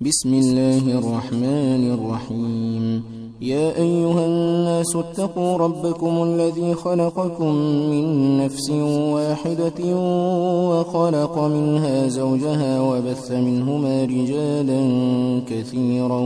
بسم الله الرحمن الرحيم. يا أيها الناس اتقوا ربكم الذي خلقكم من نفس واحدة وخلق منها زوجها وبث منهما رجالا كثيرا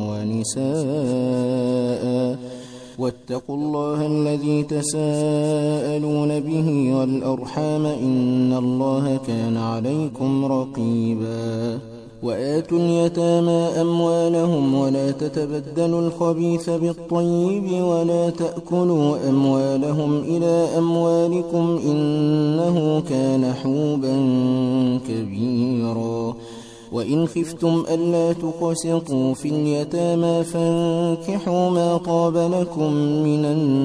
ونساء واتقوا الله الذي تساءلون به والأرحام إن الله كان عليكم رقيبا. وآتوا اليتامى أموالهم ولا تتبدلوا الخبيث بالطيب ولا تأكلوا أموالهم إلى أموالكم إنه كان حوبا كبيرا. وإن خفتم ألا تقسطوا في اليتامى فانكحوا ما طاب لكم من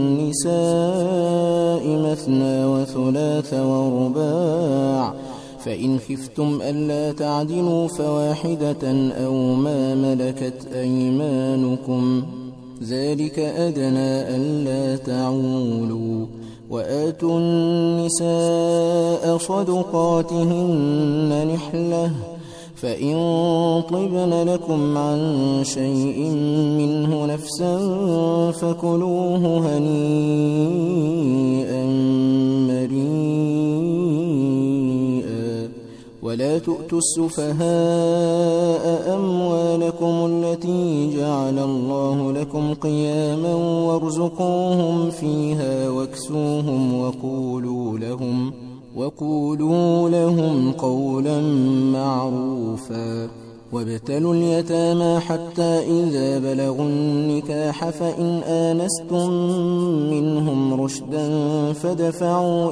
النساء مثنى وثلاث ورباع، فإن خفتم ألا تعدلوا فواحدة أو ما ملكت أيمانكم ذلك أدنى ألا تعولوا. وآتوا النساء صدقاتهن نحلة، فإن طبن لكم عن شيء منه نفسا فكلوه هنيئا مريئا. ولا تؤتوا السفهاء أموالكم التي جعل الله لكم قياما وارزقوهم فيها واكسوهم وقولوا لهم قولا معروفا. وابتلوا اليتامى حتى إذا بلغوا النكاح فإن آنستم منهم رشدا فدفعوا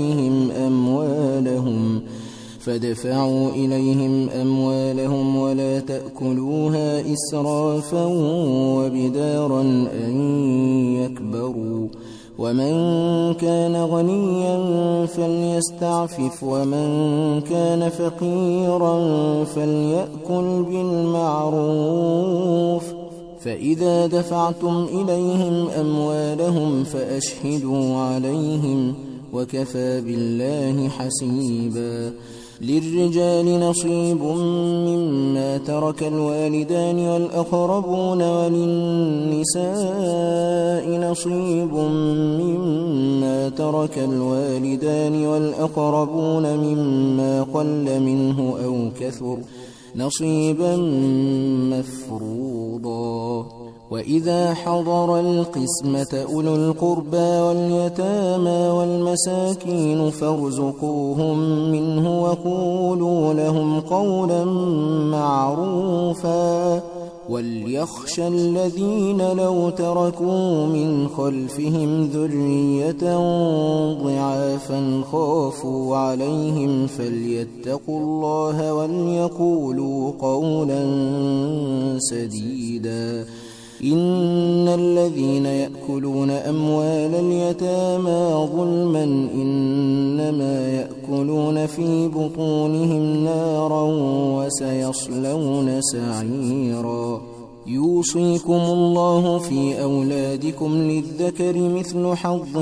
إليهم أموالهم ولا تأكلوها إسرافا وبدارا أن يكبروا. ومن كان غنيا فليستعفف ومن كان فقيرا فليأكل بالمعروف. فإذا دفعتم إليهم أموالهم فأشهدوا عليهم وكفى بالله حسيبا. للرجال نصيب مما ترك الوالدان والأقربون وللنساء نصيب مما ترك الوالدان والأقربون مما قل منه أو كثر نصيبا مفروضا. وإذا حضر القسمة أولو القربى واليتامى والمساكين فارزقوهم منه وقولوا لهم قولا معروفا. وليخشى الذين لو تركوا من خلفهم ذرية ضعافا خافوا عليهم فليتقوا الله وليقولوا قولا سديدا. إن الذين يأكلون أموال اليتامى ظلما إنما يأكلون في بطونهم نارا وسيصلون سعيرا. يوصيكم الله في أولادكم للذكر مثل حظ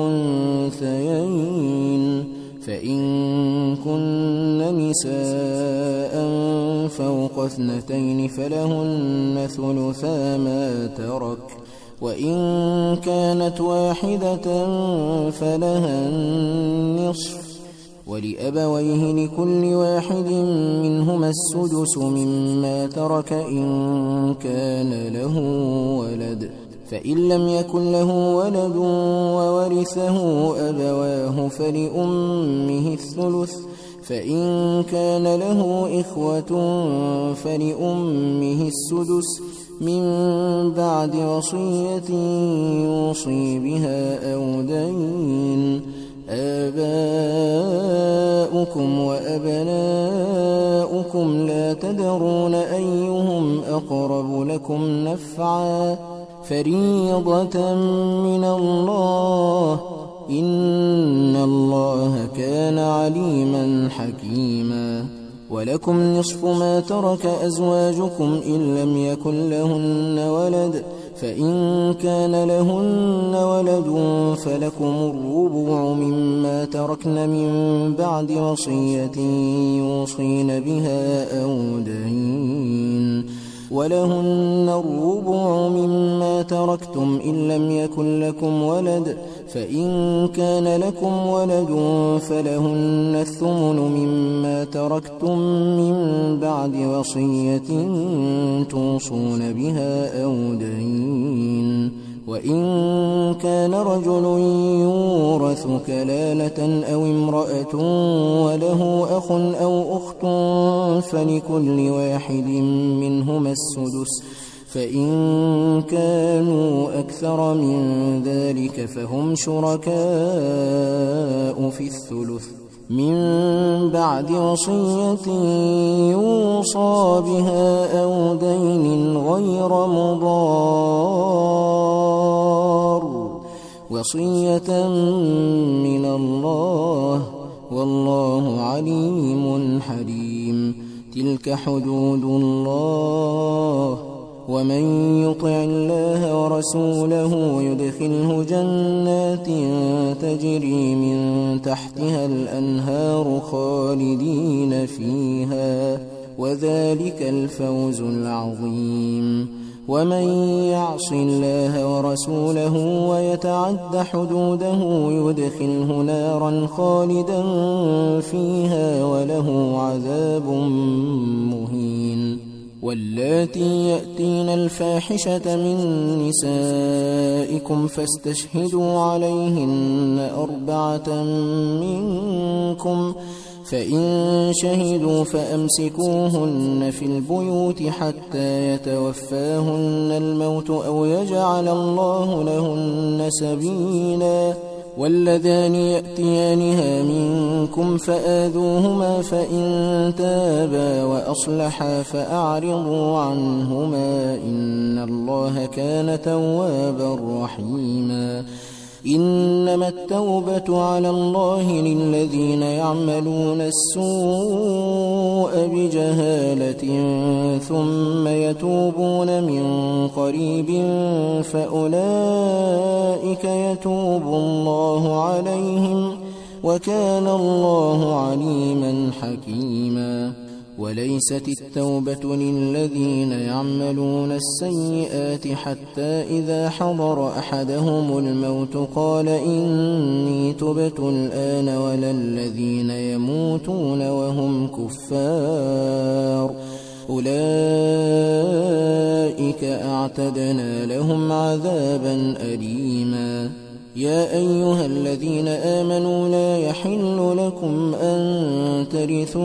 الأنثيين، فإن كن نساء فوق 2 فلهن ثلثا ما ترك، وإن كانت واحدة فلها النصف، ولأبويه لكل واحد منهما السدس مما ترك إن كان له ولد، فإن لم يكن له ولد وورثه أبواه فلأمه الثلث، فإن كان له إخوة فلأمه السدس من بعد وصية يوصي بها أو دين. آباؤكم وأبناؤكم لا تدرون أيهم أقرب لكم نفعا فريضة من الله إن الله كان عليما حكيما. ولكم نصف ما ترك أزواجكم إن لم يكن لهن ولد، فإن كان لهن ولد فلكم الربع مما تركن من بعد وصية يوصين بها أو دين. ولهن الربع مما تركتم إن لم يكن لكم ولد، فإن كان لكم ولد فلهن الثمن مما تركتم من بعد وصية توصون بها أو دين. وإن كان رجل يورث كلالة أو امرأة وله أخ أو أخت فلكل واحد منهما السدس، فإن كانوا أكثر من ذلك فهم شركاء في الثلث من بعد وصية يوصى بها أو دين غير مضار، وصية من الله والله عليم حليم. تلك حدود الله، ومن يطع الله ورسوله يدخله جنات تجري من تحتها الأنهار خالدين فيها، وذلك الفوز العظيم. ومن يعص الله ورسوله ويتعد حدوده يدخله نارا خالدا فيها وله عذاب مهين. واللاتي يأتين الفاحشة من نسائكم فاستشهدوا عليهن 4 منكم، فإن شهدوا فأمسكوهن في البيوت حتى يتوفاهن الموت أو يجعل الله لهن سبيلا. واللذان يأتيانها منكم فآذوهما، فإن تابا وأصلحا فأعرضوا عنهما إن الله كان توابا رحيما. إنما التوبة على الله للذين يعملون السوء بجهالة ثم يتوبون من قريب فأولئك يتوب الله عليهم، وكان الله عليما حكيما. وليست التوبة للذين يعملون السيئات حتى إذا حضر أحدهم الموت قال إني تبت الآن، ولا الذين يموتون وهم كفار أولئك أعتدنا لهم عذابا أليما. يا أيها الذين آمنوا لا يحل لكم أن ترثوا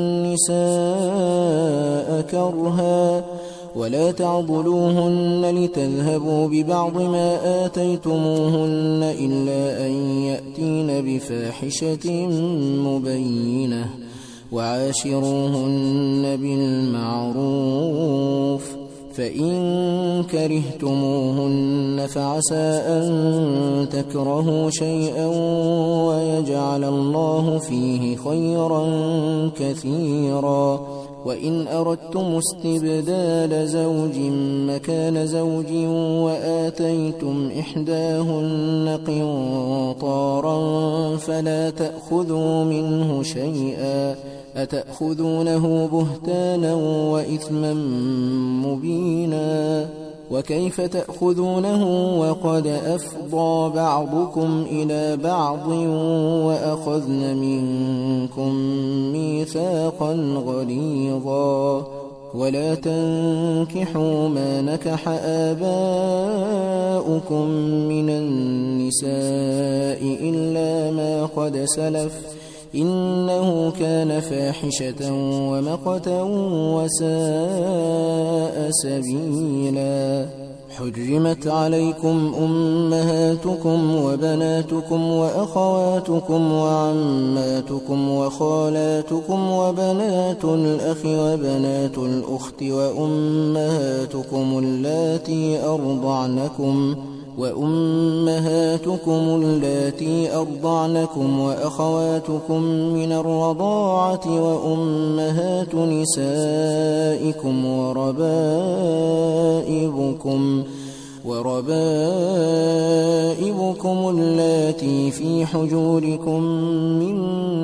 النساء كرها ولا تعضلوهن لتذهبوا ببعض ما آتيتموهن إلا أن يأتين بفاحشة مبينة، وعاشروهن بالمعروف، فإن كرهتموهن فعسى أن تكرهوا شيئا ويجعل الله فيه خيرا كثيرا. وإن أردتم استبدال زوج مكان زوج وآتيتم إحداهن قنطارا فلا تأخذوا منه شيئا، أتأخذونه بهتانا وإثما مبينا. وكيف تأخذونه وقد أفضى بعضكم إلى بعض وأخذن منكم ميثاقا غليظا. ولا تنكحوا ما نكح آباؤكم من النساء إلا ما قد سلف إنه كان فاحشة ومقتا وساء سبيلا. حرمت عليكم أمهاتكم وبناتكم وأخواتكم وعماتكم وخالاتكم وبنات الأخ وبنات الأخت وأمهاتكم اللاتي أرضعنكم وأخواتكم من الرضاعة وأمهات نسائكم وربائبكم اللاتي في حجوركم من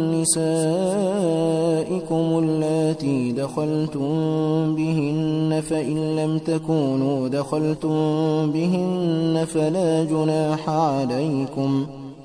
نسائكم اللاتي دخلتم بهن، فإن لم تكونوا دخلتم بهن فلا جناح عليكم،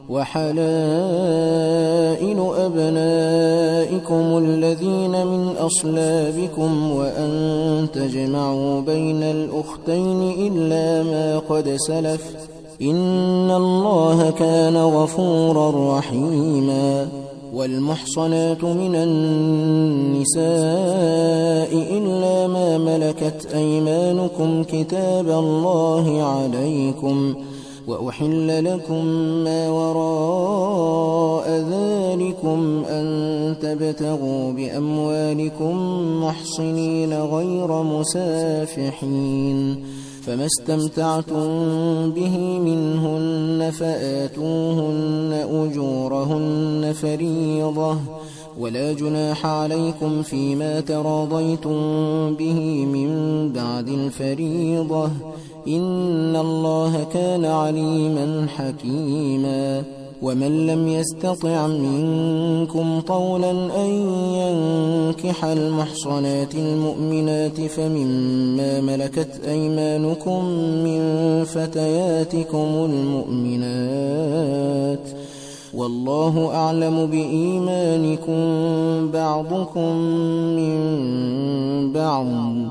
وحلائل أبنائكم الذين من أصلابكم، وأن تجمعوا بين الأختين إلا ما قد سلف، إن الله كان غفورا رحيما. والمحصنات من النساء إلا ما ملكت أيمانكم كتاب الله عليكم، وأحل لكم ما وراء ذلكم أن تبتغوا بأموالكم محصنين غير مسافحين، فما استمتعتم به منهن فآتوهن أجورهن فريضة، ولا جناح عليكم فيما تراضيتم به من بعد الفريضة، إن الله كان عليما حكيما. ومن لم يستطع منكم طولا أن ينكح المحصنات المؤمنات فمما ملكت أيمانكم من فتياتكم المؤمنات، والله أعلم بإيمانكم بعضكم من بعض،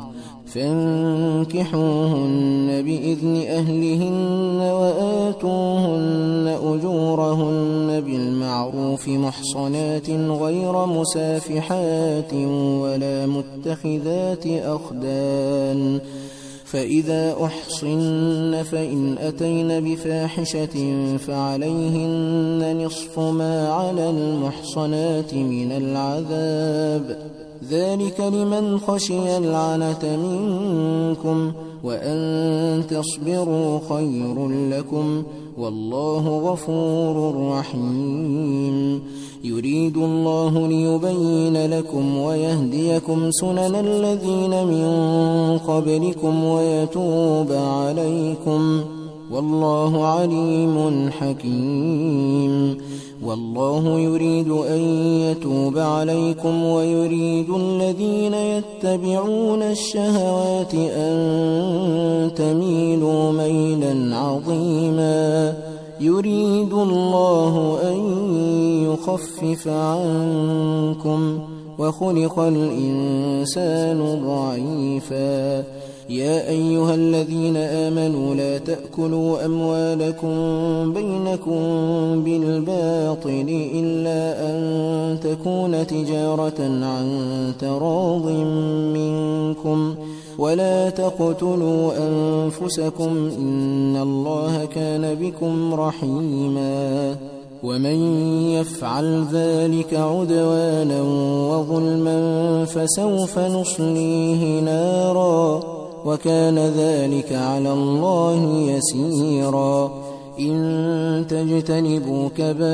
فانكحوهن بإذن أهلهن وآتوهن أجورهن بالمعروف محصنات غير مسافحات ولا متخذات أخدان، فإذا أحصن فإن أتين بفاحشة فعليهن نصف ما على المحصنات من العذاب، ذلك لمن خشي العنة منكم، وأن تصبروا خير لكم، والله غفور رحيم. يريد الله ليبين لكم ويهديكم سنن الذين من قبلكم ويتوب عليكم، والله عليم حكيم. والله يريد أن يتوب عليكم ويريد الذين يتبعون الشهوات أن تميلوا ميلا عظيما، يريد الله أن يخفف عنكم، وخلق الإنسان ضعيفا. يا أيها الذين آمنوا لا تأكلوا أموالكم بينكم بالباطل إلا أن تكون تجارة عن تراض منكم، ولا تقتلوا أنفسكم إن الله كان بكم رحيما. ومن يفعل ذلك عدوانا وظلما فسوف نصليه نارا، وكان ذلك على الله يسيرا. إن تجتنبوا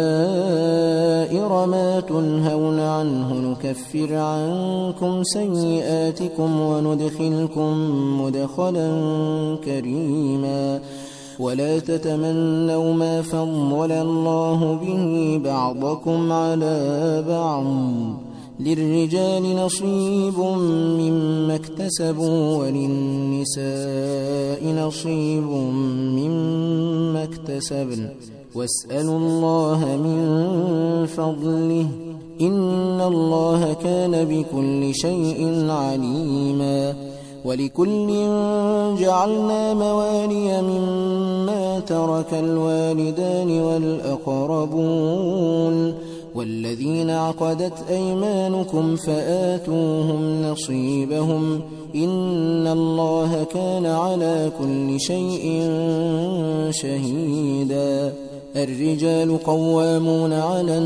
كبائر ما تنهون عنه نكفر عنكم سيئاتكم وندخلكم مدخلا كريما. ولا تتمنوا ما فضل الله به بعضكم على بعض، للرجال نصيب مما اكتسبوا وللنساء نصيب مما اكتسبن، واسألوا الله من فضله إن الله كان بكل شيء عليما. ولكل جعلنا موالي مما ترك الوالدان والأقربون والذين عقدت أيمانكم فآتوهم نصيبهم إن الله كان على كل شيء شهيدا. الرجال قوامون على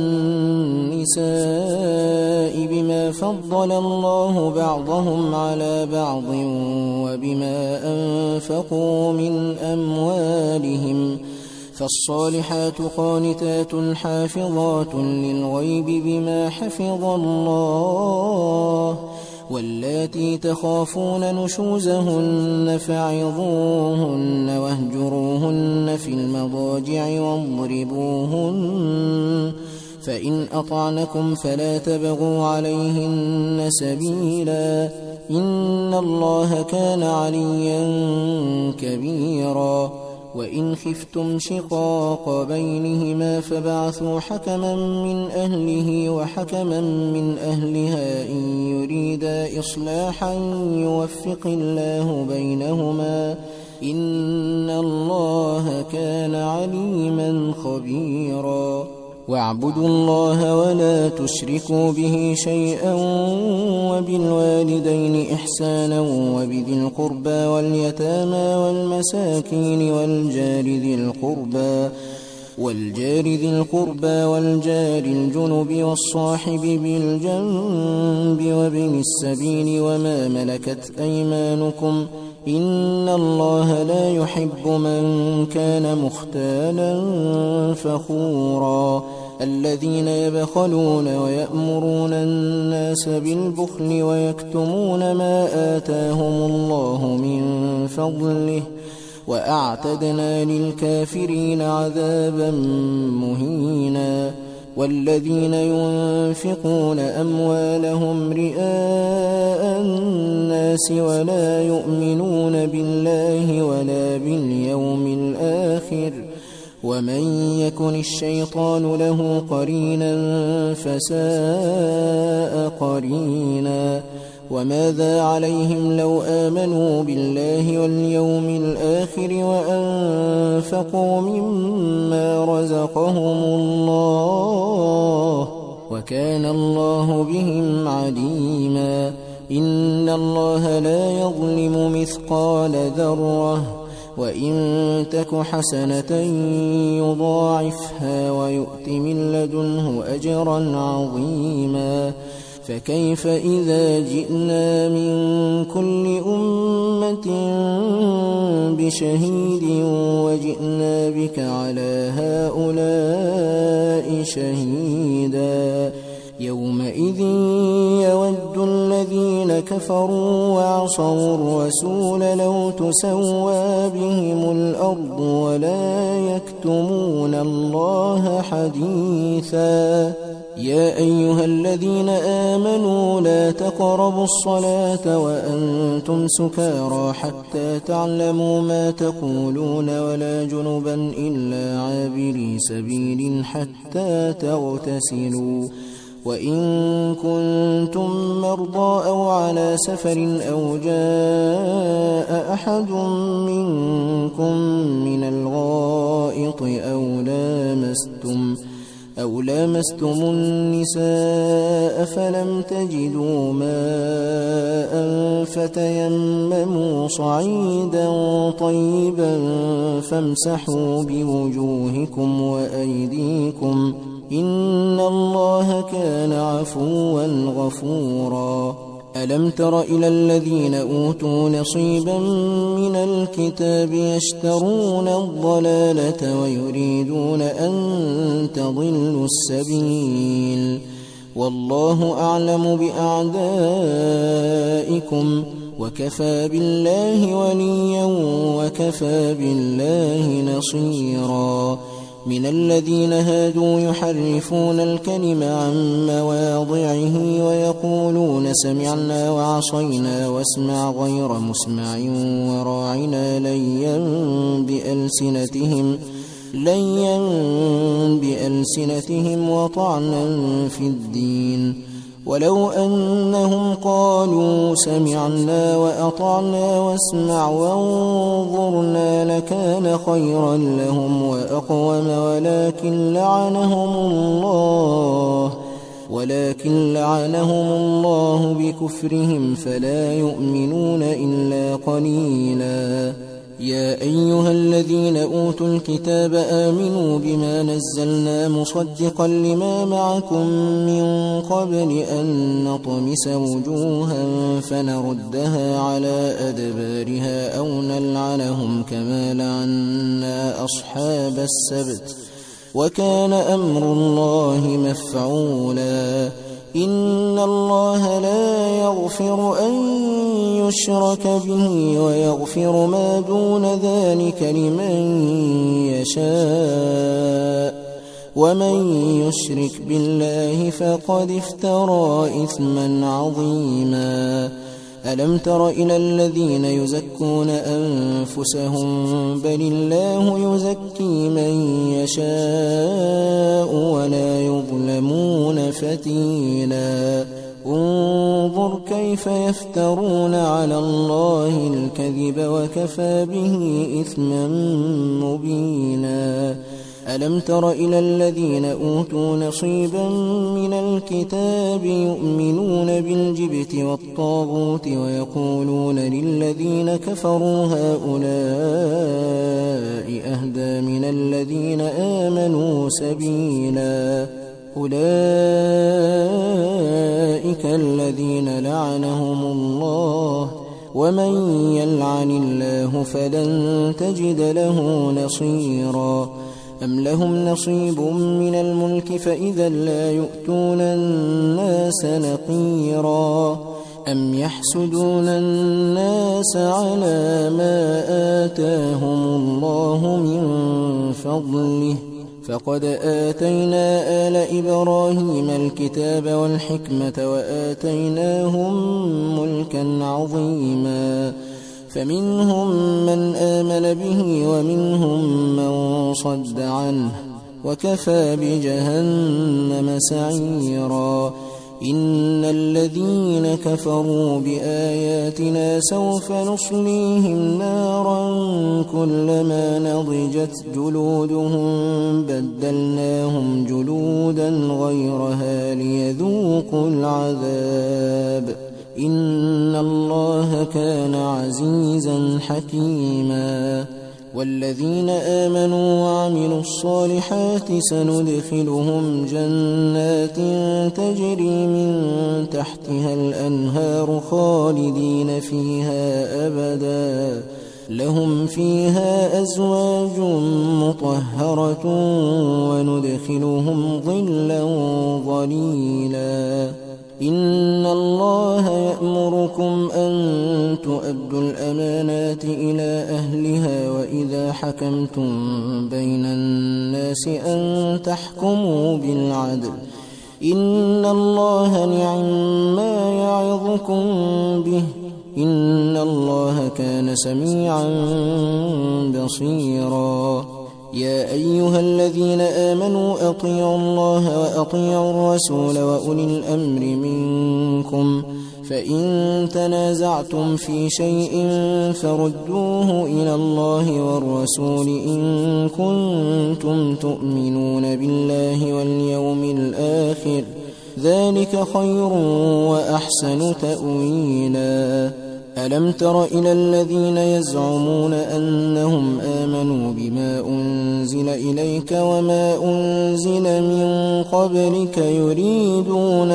النساء بما فضل الله بعضهم على بعض وبما أنفقوا من أموالهم، فالصالحات قانتات حافظات للغيب بما حفظ الله، واللاتي تخافون نشوزهن فعظوهن واهجروهن في المضاجع واضربوهن، فإن أطعنكم فلا تبغوا عليهن سبيلا، إن الله كان عليا كبيرا. وإن خفتم شقاق بينهما فابعثوا حكما من أهله وحكما من أهلها إن يريدا إصلاحا يوفق الله بينهما، إن الله كان عليما خبيرا. واعبدوا الله ولا تشركوا به شيئا، وبالوالدين إحسانا، وبذي القربى واليتامى والمساكين والجار ذي القربى والجار الجنب والصاحب بالجنب وابن السبيل وما ملكت أيمانكم، إن الله لا يحب من كان مختالا فخورا. الذين يبخلون ويأمرون الناس بالبخل ويكتمون ما آتاهم الله من فضله، وأعتدنا للكافرين عذابا مهينا. والذين ينفقون أموالهم رئاء الناس ولا يؤمنون بالله ولا باليوم الآخر، ومن يكن الشيطان له قرينا فساء قرينا. وماذا عليهم لو آمنوا بالله واليوم الآخر وأنفقوا مما رزقهم الله، وكان الله بهم عليما. إن الله لا يظلم مثقال ذرة، وإن تك حسنة يضاعفها ويؤت من لدنه أجرا عظيما. فكيف إذا جئنا من كل أمة بشهيد وجئنا بك على هؤلاء شهيدا، يومئذ يود الذين كفروا وعصوا الرسول لو تسوى بهم الأرض ولا يكتمون الله حديثا. يا أيها الذين آمنوا لا تقربوا الصلاة وأنتم سكارى حتى تعلموا ما تقولون ولا جنبا إلا عابري سبيل حتى تغتسلوا، وإن كنتم مرضى أو على سفر أو جاء أحد منكم من الغائط أو لامستم النساء فلم تجدوا ماء فتيمموا صعيدا طيبا فامسحوا بوجوهكم وأيديكم، إن الله كان عفوا غفورا. ألم تر إلى الذين أوتوا نصيبا من الكتاب يشترون الضلالة ويريدون أن تضلوا السبيل، والله أعلم بأعدائكم، وكفى بالله وليا وكفى بالله نصيرا. من الذين هادوا يحرفون الكلم عن مواضعه ويقولون سمعنا وعصينا واسمع غير مسمع وراعنا ليا بألسنتهم وطعنا في الدين، ولو أنهم قالوا سمعنا وأطعنا واسمع وانظرنا لكان خيرا لهم وأقوم، ولكن لعنهم الله بكفرهم فلا يؤمنون إلا قليلا. يا أيها الذين أوتوا الكتاب آمنوا بما نزلنا مصدقا لما معكم من قبل أن نطمس وجوها فنردها على أدبارها أو نلعنهم كما لعنا أصحاب السبت، وكان أمر الله مفعولا. إن الله لا يغفر أن يشرك به ويغفر ما دون ذلك لمن يشاء ومن يشرك بالله فقد افترى إثما عظيما ألم تر إلى الذين يزكون أنفسهم بل الله يزكي من يشاء ولا يظلمون فتيلا انظر كيف يفترون على الله الكذب وكفى به إثما مبينا ألم تر إلى الذين أوتوا نصيبا من الكتاب يؤمنون بالجبت والطاغوت ويقولون للذين كفروا هؤلاء أهدى من الذين آمنوا سبيلا أولئك الذين لعنهم الله ومن يلعن الله فلن تجد له نصيرا أم لهم نصيب من الملك فإذا لا يؤتون الناس نقيرا أم يحسدون الناس على ما آتاهم الله من فضله فقد آتينا آل إبراهيم الكتاب والحكمة وآتيناهم ملكا عظيما فمنهم من آمن به ومنهم من صد عنه وكفى بجهنم سعيرا إن الذين كفروا بآياتنا سوف نصليهم نارا كلما نضجت جلودهم بدلناهم جلودا غيرها ليذوقوا العذاب إن الله كان عزيزا حكيما والذين آمنوا وعملوا الصالحات سندخلهم جنات تجري من تحتها الأنهار خالدين فيها أبدا لهم فيها أزواج مطهرة وندخلهم ظلا ظليلا إن الله يأمركم أن تؤدوا الأمانات إلى أهلها وإذا حكمتم بين الناس أن تحكموا بالعدل إن الله نعم-ما يعظكم به إن الله كان سميعا بصيرا يا أيها الذين آمنوا أطيعوا الله وأطيعوا الرسول وأولي الأمر منكم فإن تنازعتم في شيء فردوه إلى الله والرسول إن كنتم تؤمنون بالله واليوم الآخر ذلك خير وأحسن تأويلا ألم تر إلى الذين يزعمون أنهم آمنوا بما أنزل إليك وما أنزل من قبلك يريدون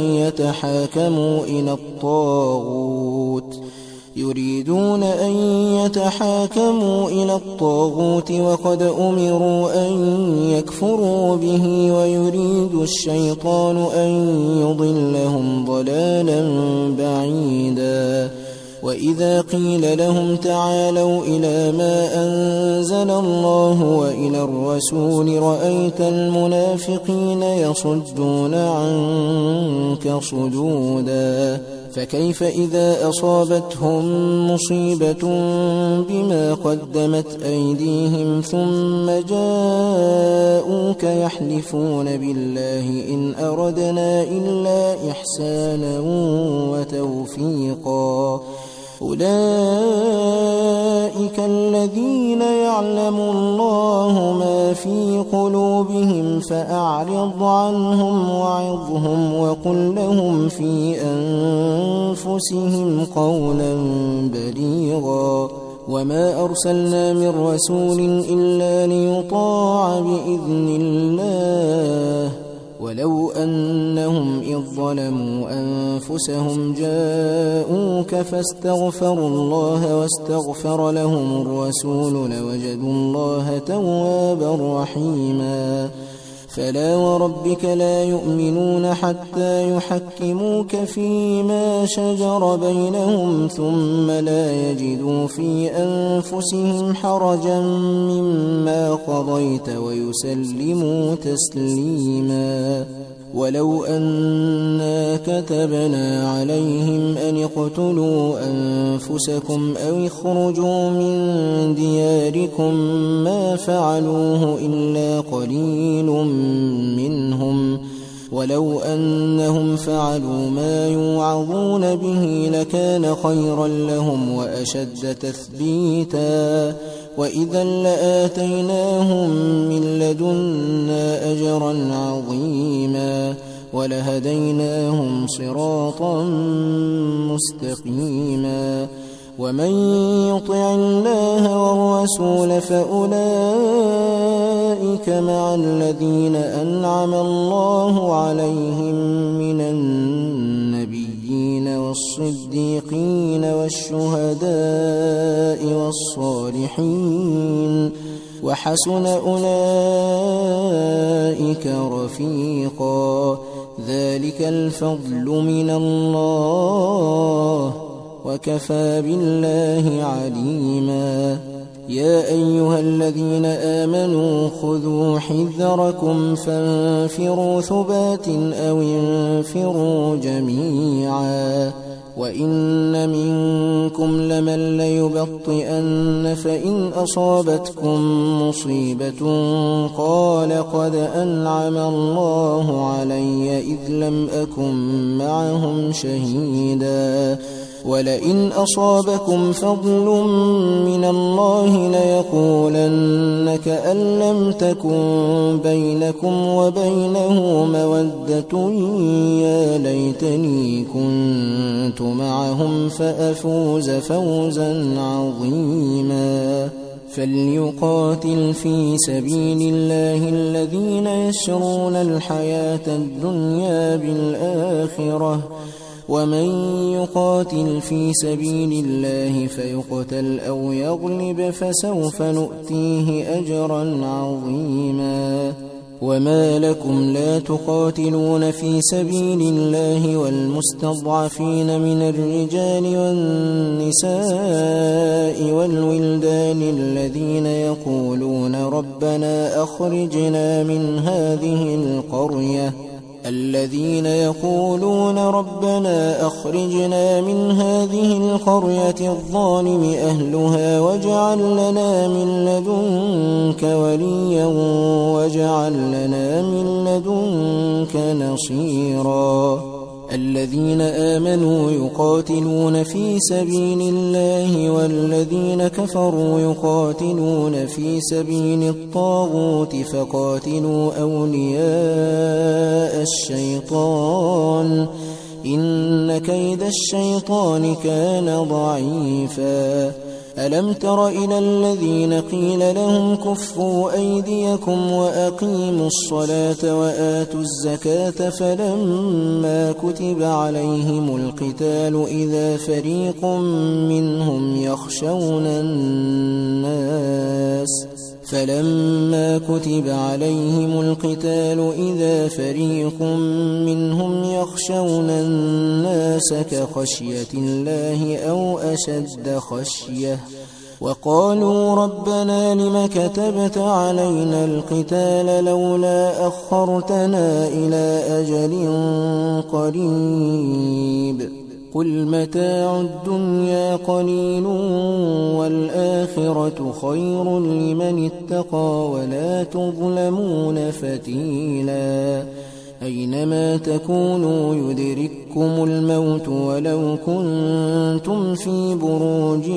أن يتحاكموا إلى الطاغوت وقد أمروا أن يكفروا به ويريد الشيطان أن يضلهم ضلالا بعيدا وإذا قيل لهم تعالوا إلى ما أنزل الله وإلى الرسول رأيت المنافقين يصدون عنك صدودا فكيف إذا أصابتهم مصيبة بما قدمت أيديهم ثم جاءوك يحلفون بالله إن أردنا إلا إحسانا وتوفيقا أولئك الذين يعلم الله ما في قلوبهم فأعرض عنهم وعظهم وقل لهم في أنفسهم قولا بليغا وما أرسلنا من رسول إلا ليطاع بإذن الله ولو أنهم إذ ظلموا أنفسهم جاءوك فاستغفروا الله واستغفر لهم الرسول لوجدوا الله توابا رحيما فلا وربك لا يؤمنون حتى يحكموك فيما شجر بينهم ثم لا يجدوا في أنفسهم حرجا مما قضيت ويسلموا تسليما. ولو أنا كتبنا عليهم أن اقتلوا أنفسكم أو اخرجوا من دياركم ما فعلوه إلا قليل منهم، ولو أنهم فعلوا ما يوعظون به لكان خيرا لهم وأشد تثبيتا، وإذا لآتيناهم من لدنا أجرا عظيما ولهديناهم صراطا مستقيما. ومن يطع الله والرسول فأولئك مع الذين أنعم الله عليهم من النبيين والصديقين والشهداء والصالحين وحسن أولئك رفيقا. ذلك الفضل من الله وكفى بالله عليما. يا أيها الذين آمنوا خذوا حذركم فانفروا ثبات أو انفروا جميعا. وإن منكم لمن ليبطئن فإن أصابتكم مصيبة قال قد أنعم الله علي إذ لم أكن معهم شهيدا. ولئن أصابكم فضل من الله ليقولن كأن لم تكن بينكم وبينه مودة يا ليتني كنت معهم فأفوز فوزا عظيما. فليقاتل في سبيل الله الذين يشرون الحياة الدنيا بالآخرة، ومن يقاتل في سبيل الله فيقتل أو يغلب فسوف نؤتيه أجرا عظيما. وما لكم لا تقاتلون في سبيل الله والمستضعفين من الرجال والنساء والولدان الذين يقولون ربنا أخرجنا من هذه القرية الظالم أهلها واجعل لنا من لدنك وليا واجعل لنا من لدنك نصيرا. الذين آمنوا يقاتلون في سبيل الله والذين كفروا يقاتلون في سبيل الطاغوت فقاتلوا أولياء الشيطان إن كيد الشيطان كان ضعيفا. ألم تر إلى الذين قيل لهم كفوا أيديكم وأقيموا الصلاة وآتوا الزكاة فلما كتب عليهم القتال إذا فريق منهم يخشون الناس كخشية الله أو أشد خشية وقالوا ربنا لم كتبت علينا القتال لولا أخرتنا إلى أجل قريب قل متاع الدنيا قليل والآخرة خير لمن اتقى ولا تظلمون فتيلا. أينما تكونوا يدرككم الموت ولو كنتم في بروج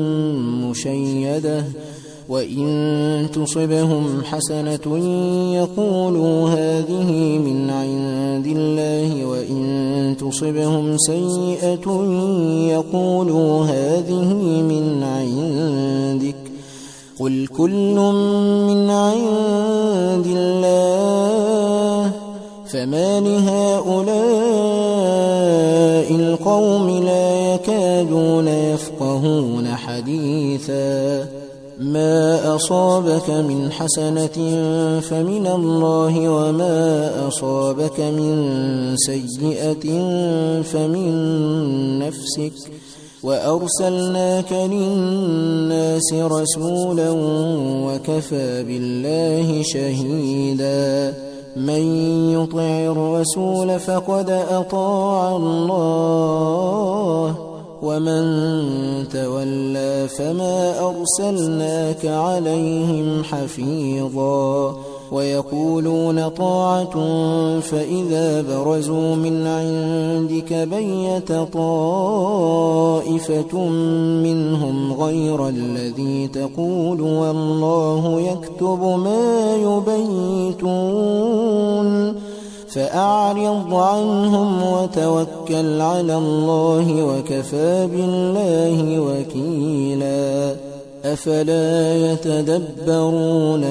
مشيدة وإن تصبهم حسنة يقولوا هذه من عند الله وإن تصبهم سيئة يقولوا هذه من عندك قل كل من عند الله فما لهؤلاء القوم لا يكادون يفقهون حديثا. ما أصابك من حسنة فمن الله وما أصابك من سيئة فمن نفسك وأرسلناك للناس رسولا وكفى بالله شهيدا من يطع الرسول فقد أطاع الله ومن تولى فما أرسلناك عليهم حفيظا ويقولون طاعة فإذا برزوا من عندك بيت طائفة منهم غير الذي تقول والله يكتب ما يبيتون فأعرض عنهم وتوكل على الله وكفى بالله وكيلا أفلا يتدبرون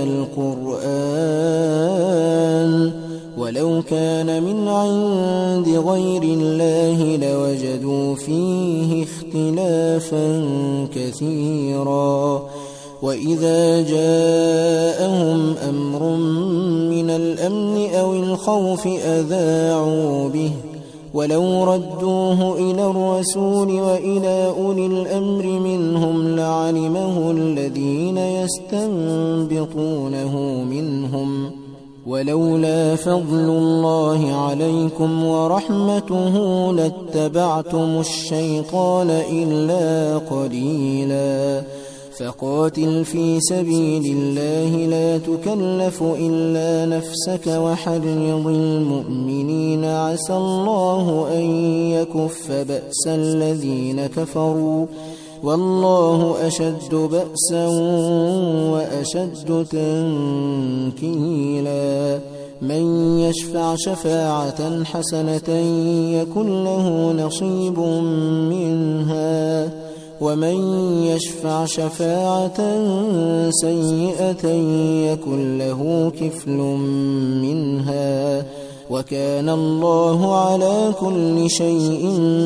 القرآن ولو كان من عند غير الله لوجدوا فيه اختلافا كثيرا وإذا جاءهم أمر من الأمن أو الخوف أذاعوا به ولو ردوه إلى الرسول وإلى أولي الأمر منهم لعلمه الذين يستنبطونه منهم ولولا فضل الله عليكم ورحمته لاتبعتم الشيطان إلا قليلا فقاتل في سبيل الله لا تكلف إلا نفسك وحرض المؤمنين عسى الله أن يكف بأس الذين كفروا والله أشد بأسا وأشد تنكيلا من يشفع شفاعة حسنة يكن له نصيب منها ومن يشفع شفاعة سيئة يكن له كفل منها وكان الله على كل شيء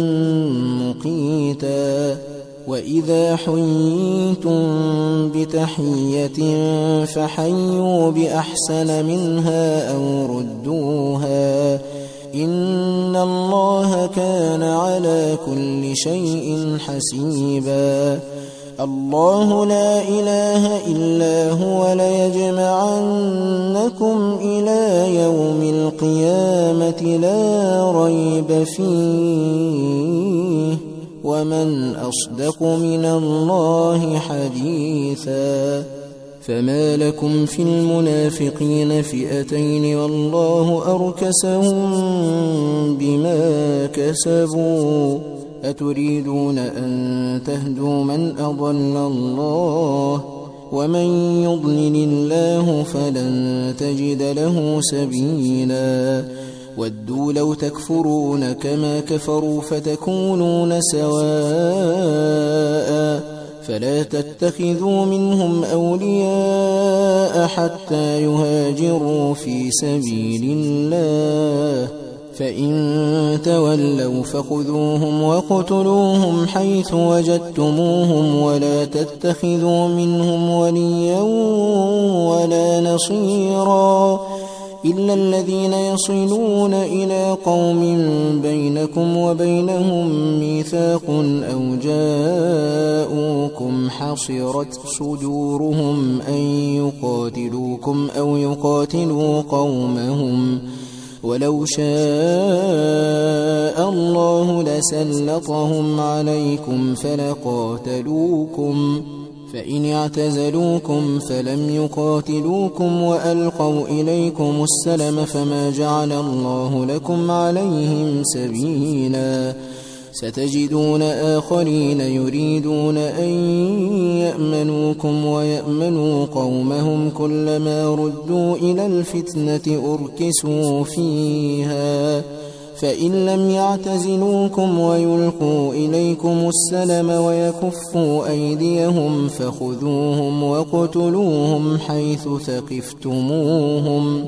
مقيتا وإذا حييتم بتحية فحيوا بأحسن منها أو ردوها إن الله كان على كل شيء حسيبا الله لا إله إلا هو ليجمعنكم إلى يوم القيامة لا ريب فيه ومن أصدق من الله حديثا فما لكم في المنافقين فئتين والله أركسهم بما كسبوا أتريدون أن تهدوا من أضل الله ومن يضلل الله فلن تجد له سبيلا ودوا لو تكفرون كما كفروا فتكونون سواء فلا تتخذوا منهم أولياء حتى يهاجروا في سبيل الله فإن تولوا فخذوهم وقتلوهم حيث وجدتموهم ولا تتخذوا منهم وليا ولا نصيرا إلا الذين يصلون إلى قوم بينكم وبينهم ميثاق أو جاءوكم حصرت صدورهم أن يقاتلوكم أو يقاتلوا قومهم ولو شاء الله لسلطهم عليكم فلقاتلوكم فإن اعتزلوكم فلم يقاتلوكم وألقوا إليكم السلم فما جعل الله لكم عليهم سبيلا ستجدون آخرين يريدون أن يأمنوكم ويأمنوا قومهم كلما ردوا إلى الفتنة أركسوا فيها فإن لم يعتزلوكم ويلقوا إليكم السلم ويكفوا أيديهم فخذوهم وقتلوهم حيث ثقفتموهم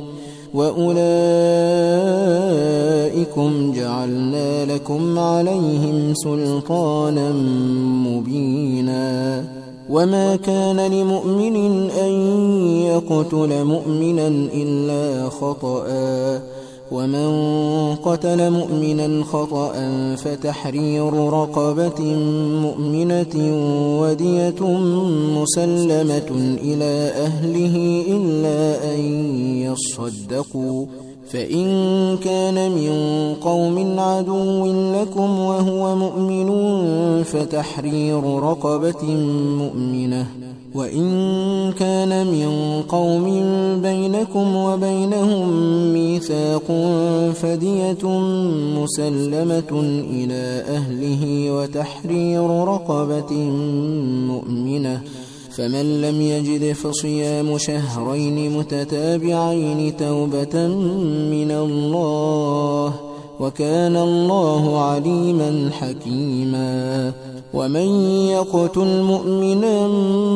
وأولئكم جعلنا لكم عليهم سلطانا مبينا وما كان لمؤمن أن يقتل مؤمنا إلا خطأ ومن قتل مؤمنا خطأ فتحرير رقبة مؤمنة ودية مسلمة إلى أهله إلا أن يصدقوا فإن كان من قوم عدو لكم وهو مؤمن فتحرير رقبة مؤمنة وإن كان من قوم بينكم وبينهم ميثاق فدية مسلمة إلى أهله وتحرير رقبة مؤمنة فمن لم يجد فصيام شهرين متتابعين توبة من الله وكان الله عليما حكيما ومن يقتل مؤمنا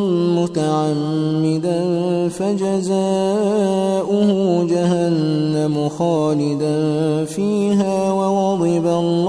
متعمدا فجزاؤه جهنم خالدا فيها وغضب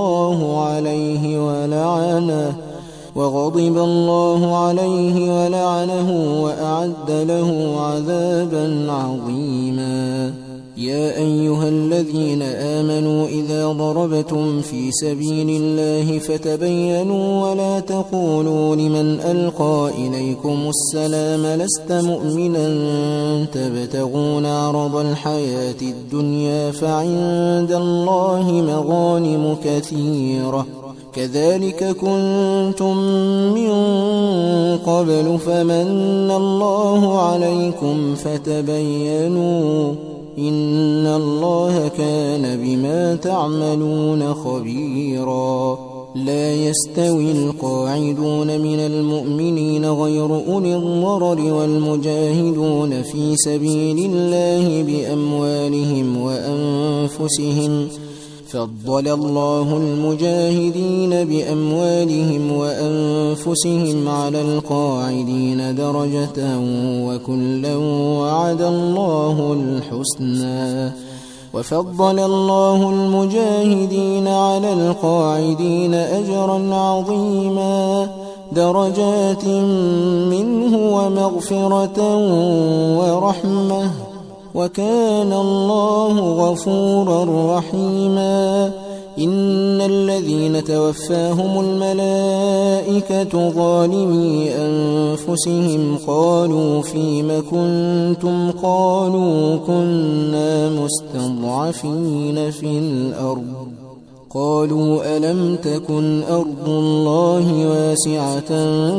الله عليه ولعنه وأعد له عذابا عظيما يا أيها الذين آمنوا إذا ضربتم في سبيل الله فتبينوا ولا تقولوا لمن ألقى إليكم السلام لست مؤمنا تبتغون عرض الحياة الدنيا فعند الله مغانم كثيرة كذلك كنتم من قبل فمن الله عليكم فتبينوا إن الله كان بما تعملون خبيرا لا يستوي القاعدون من المؤمنين غير أولي الضرر والمجاهدون في سبيل الله بأموالهم وأنفسهم فضل الله المجاهدين بأموالهم وأنفسهم على القاعدين درجة وكلا وعد الله الحسنى وفضل الله المجاهدين على القاعدين أجرا عظيما درجات منه ومغفرة ورحمة وكان الله غفورا رحيما إن الذين توفاهم الملائكة ظالمي أنفسهم قالوا فيم كنتم قالوا كنا مستضعفين في الأرض قالوا ألم تكن أرض الله واسعة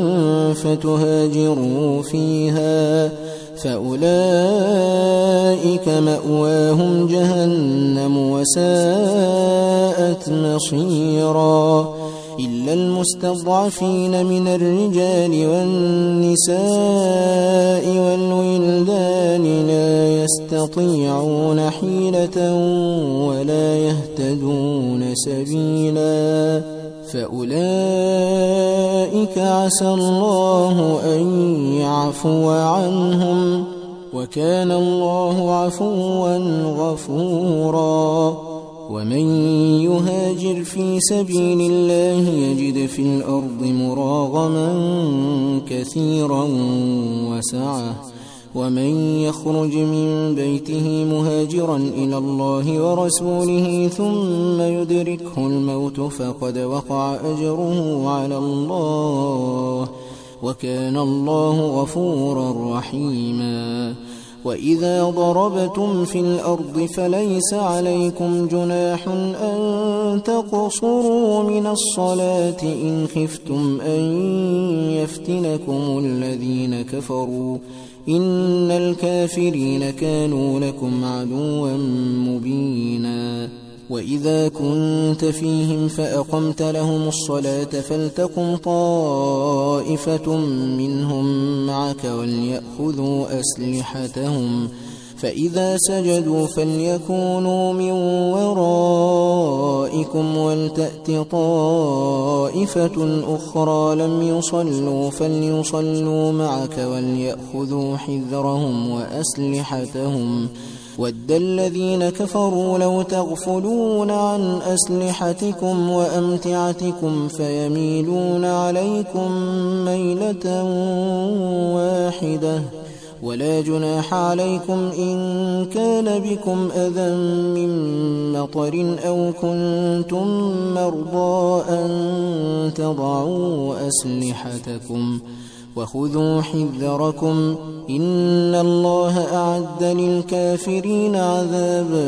فتهاجروا فيها فأولئك مأواهم جهنم وساءت مصيرا إلا المستضعفين من الرجال والنساء والولدان لا يستطيعون حيلة ولا يهتدون سبيلا فأولئك عسى الله أن يعفو عنهم وكان الله عفوا غفورا ومن يهاجر في سبيل الله يجد في الأرض مراغما كثيرا وسعة ومن يخرج من بيته مهاجرا إلى الله ورسوله ثم يدركه الموت فقد وقع أجره على الله وكان الله غفورا رحيما وإذا ضربتم في الأرض فليس عليكم جناح أن تقصروا من الصلاة إن خفتم أن يفتنكم الذين كفروا إن الكافرين كانوا لكم عدوا مبينا وإذا كنت فيهم فأقمت لهم الصلاة فلتقم طائفة منهم معك وليأخذوا أسلحتهم فإذا سجدوا فليكونوا من ورائكم ولتأت طائفة أخرى لم يصلوا فليصلوا معك وليأخذوا حذرهم وأسلحتهم ود الذين كفروا لو تغفلون عن أسلحتكم وأمتعتكم فيميلون عليكم ميلة واحدة ولا جناح عليكم إن كان بكم أذى من مطر أو كنتم مرضى أن تضعوا أسلحتكم وخذوا حذركم إن الله أعد للكافرين عذابا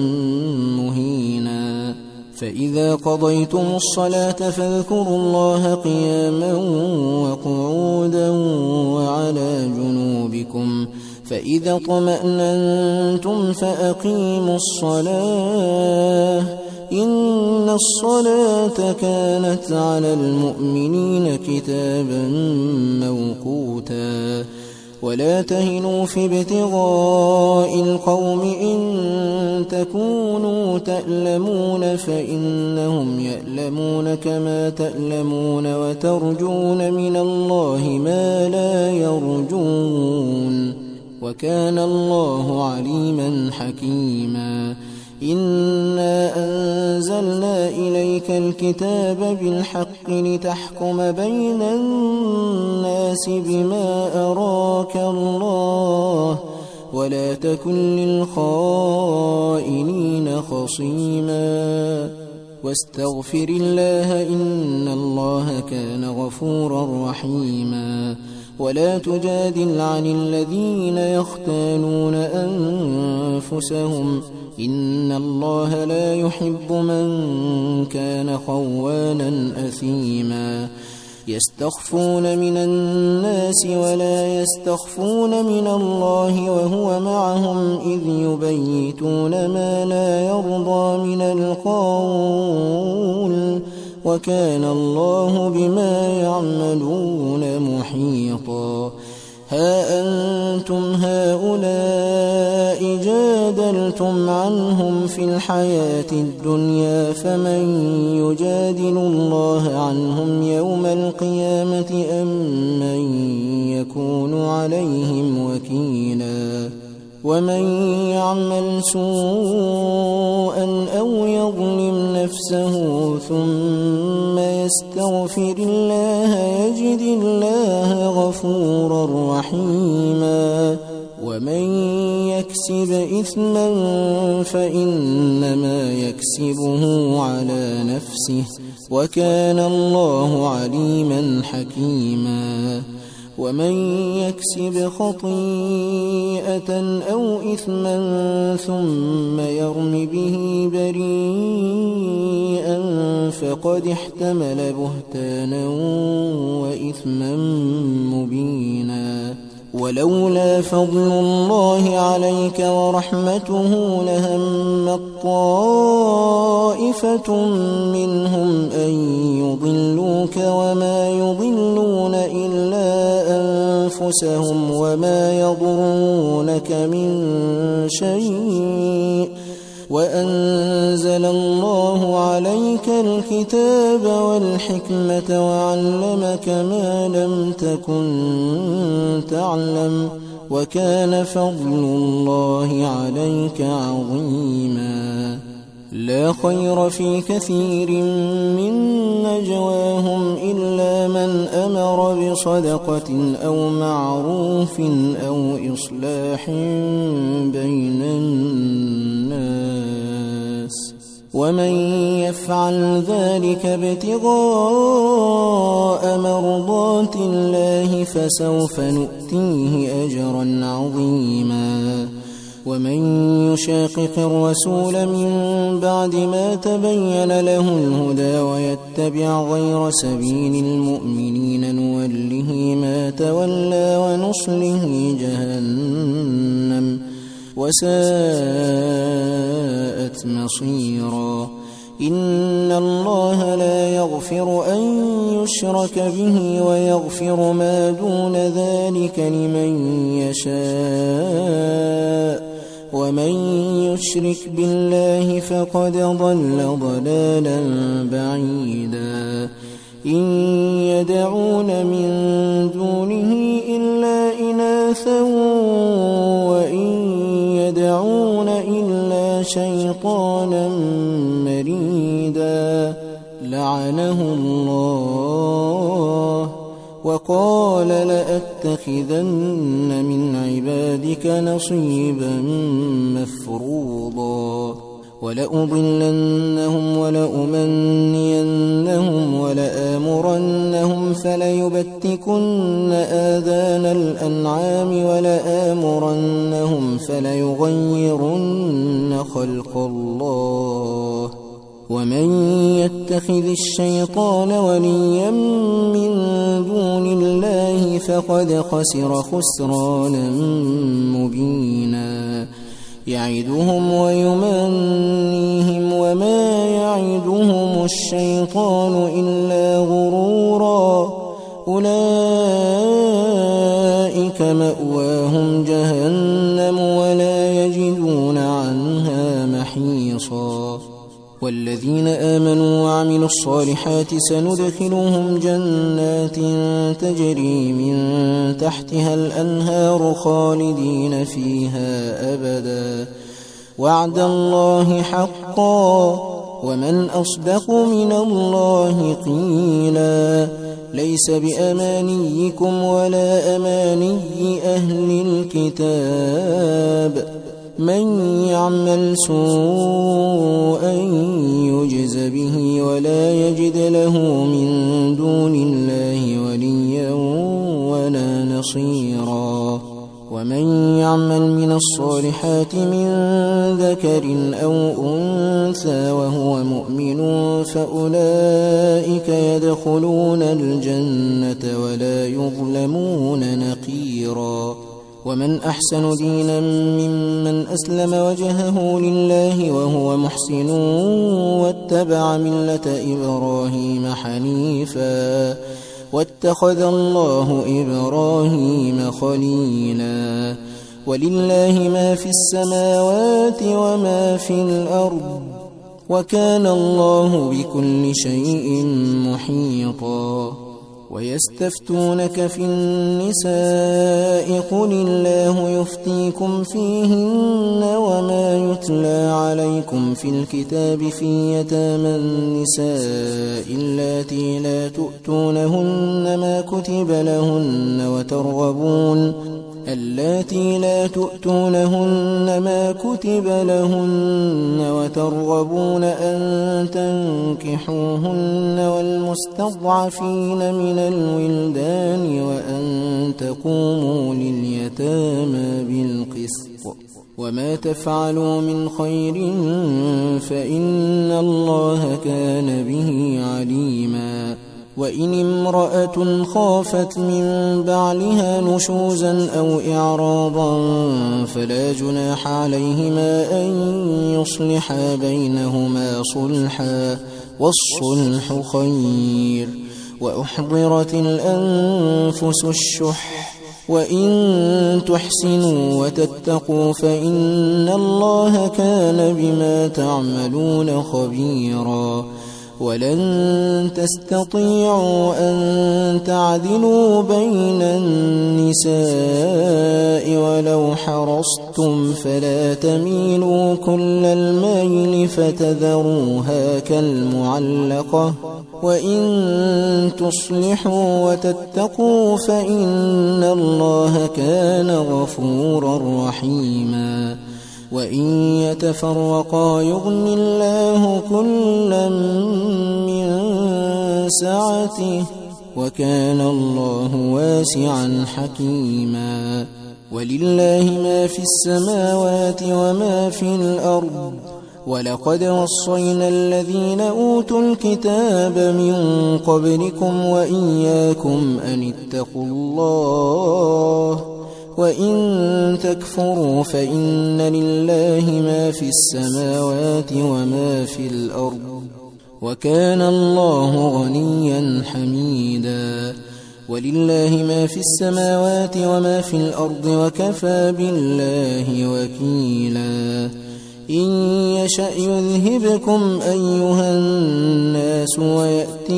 مهينا فإذا قضيتم الصلاة فاذكروا الله قياما وقعودا وعلى جنوبكم فإذا اطمأننتم فأقيموا الصلاة إن الصلاة كانت على المؤمنين كتابا موقوتا ولا تهنوا في ابتغاء القوم إن تكونوا تألمون فإنهم يألمون كما تألمون وترجون من الله ما لا يرجون وكان الله عليما حكيما إنا أنزلنا إليك الكتاب بالحق لتحكم بين الناس بما أراك الله ولا تكن للخائنين خصيما واستغفر الله إن الله كان غفورا رحيما ولا تجادل عن الذين يختانون أنفسهم إن الله لا يحب من كان خوانا أثيما يستخفون من الناس ولا يستخفون من الله وهو معهم إذ يبيتون ما لا يرضى من القول وكان الله بما يعملون محيطا ها أنتم هؤلاء جادلتم عنهم في الحياة الدنيا فمن يجادل الله عنهم يوم القيامة أم من يكون عليهم وكيلا ومن يعمل سوءا أو يظلم نفسه ثم يستغفر الله يجد الله غفورا رحيما ومن يكسب إثما فإنما يكسبه على نفسه وكان الله عليما حكيما ومن يكسب خطيئة أو إثما ثم يرم به بريئا فقد احتمل بهتانا وإثما مبينا ولولا فضل الله عليك ورحمته لهم طائفة منهم أن يضلوك وما يضلون إلا أنفسهم وما يضرونك من شيء وأنزل الله عليك الكتاب والحكمة وعلمك ما لم تكن تعلم وكان فضل الله عليك عظيما لا خير في كثير من نجواهم إلا من أمر بصدقة أو معروف أو إصلاح بين الناس ومن يفعل ذلك ابتغاء مرضات الله فسوف نؤتيه أجرا عظيما ومن يشاقق الرسول من بعد ما تبين له الهدى ويتبع غير سبيل المؤمنين نوله ما تولى ونصله جهنم وساءت مصيرا إن الله لا يغفر أن يشرك به ويغفر ما دون ذلك لمن يشاء ومن يشرك بالله فقد ضل ضلالا بعيدا إن يدعون من دونه إلا إناثا وإن يدعون لعنه الله وقال لأتخذن من عبادك نصيبا مفروضا ولأضلنهم ولأمنينهم ولآمرنهم فليبتكن آذان الأنعام ولآمرنهم فليغيرن خلق الله ومن يتخذ الشيطان وليا من دون الله فقد خسر خسرانا مبينا يعدهم ويمنيهم وما يعدهم الشيطان إلا غرورا أولئك مأواهم جهنم ولا يجدون عنها محيصا والذين آمنوا وعملوا الصالحات سندخلهم جنات تجري من تحتها الأنهار خالدين فيها أبدا وعد الله حقا ومن أصدق من الله قيلا ليس بأمانيكم ولا أماني أهل الكتاب من يعمل سوءا يجز به ولا يجد له من دون الله وليا ولا نصيرا ومن يعمل من الصالحات من ذكر أو أنثى وهو مؤمن فأولئك يدخلون الجنة ولا يظلمون نقيرا ومن أحسن دينا ممن أسلم وجهه لله وهو محسن واتبع ملة إبراهيم حنيفا واتخذ الله إبراهيم خليلا ولله ما في السماوات وما في الأرض وكان الله بكل شيء محيطا ويستفتونك في النساء قل الله يفتيكم فيهن وما يتلى عليكم في الكتاب في يتامى النساء اللاتي لا تؤتونهن ما كتب لهن وترغبون أن تنكحوهن والمستضعفين من الولدان وأن تقوموا لليتامى بالقسط وما تفعلوا من خير فإن الله كان به عليما وإن امرأة خافت من بعلها نشوزا أو إعراضا فلا جناح عليهما أن يصلحا بينهما صلحا والصلح خير وأحضرت الأنفس الشح وإن تحسنوا وتتقوا فإن الله كان بما تعملون خبيرا ولن تستطيعوا أن تعدلوا بين النساء ولو حرصتم فلا تميلوا كل الميل فتذروها كالمعلقة وإن تصلحوا وتتقوا فإن الله كان غفورا رحيما وإن يتفرقا يغن الله كلا من سعته وكان الله واسعا حكيما ولله ما في السماوات وما في الأرض ولقد وصينا الذين أوتوا الكتاب من قبلكم وإياكم أن اتقوا الله وإن تكفروا فإن لله ما في السماوات وما في الأرض وكان الله غنيا حميدا ولله ما في السماوات وما في الأرض وكفى بالله وكيلا إن يشأ يذهبكم أيها الناس ويأت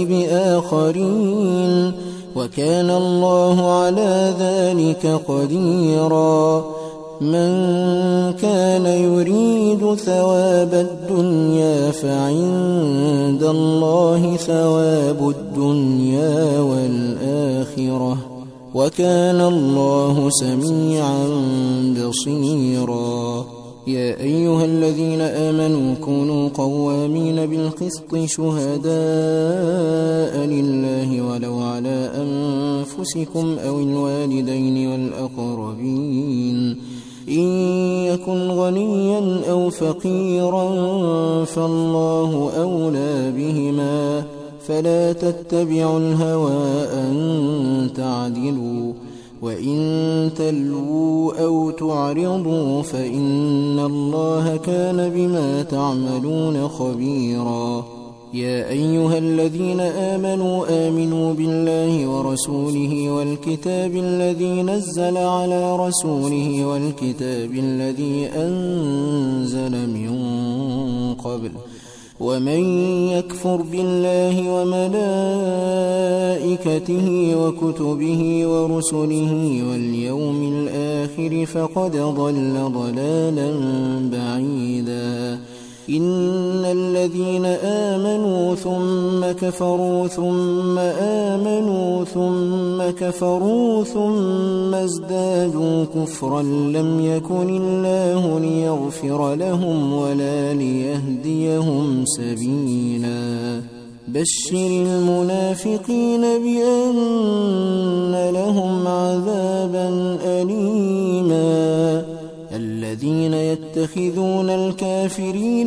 بآخرين وكان الله على ذلك قديرا من كان يريد ثواب الدنيا فعند الله ثواب الدنيا والآخرة وكان الله سميعا بصيرا. يا أيها الذين آمنوا كونوا قوامين بالقسط شهداء لله ولو على أنفسكم أو الوالدين والأقربين إن يكن غنيا أو فقيرا فالله أولى بهما فلا تتبعوا الهوى أن تعدلوا وإن تلووا أو تعرضوا فإن الله كان بما تعملون خبيرا. يا أيها الذين آمنوا بالله ورسوله والكتاب الذي نزل على رسوله والكتاب الذي أنزل من قبل ومن يكفر بالله وملائكته وكتبه ورسله واليوم الآخر فقد ضل ضلالا بعيدا. إن الذين آمنوا ثم كفروا ثم آمنوا ثم كفروا ثم ازدادوا كفرا لم يكن الله ليغفر لهم ولا ليهديهم سبيلا. بشر المنافقين بأن لهم عذابا أليما. الذين يتخذون الكافرين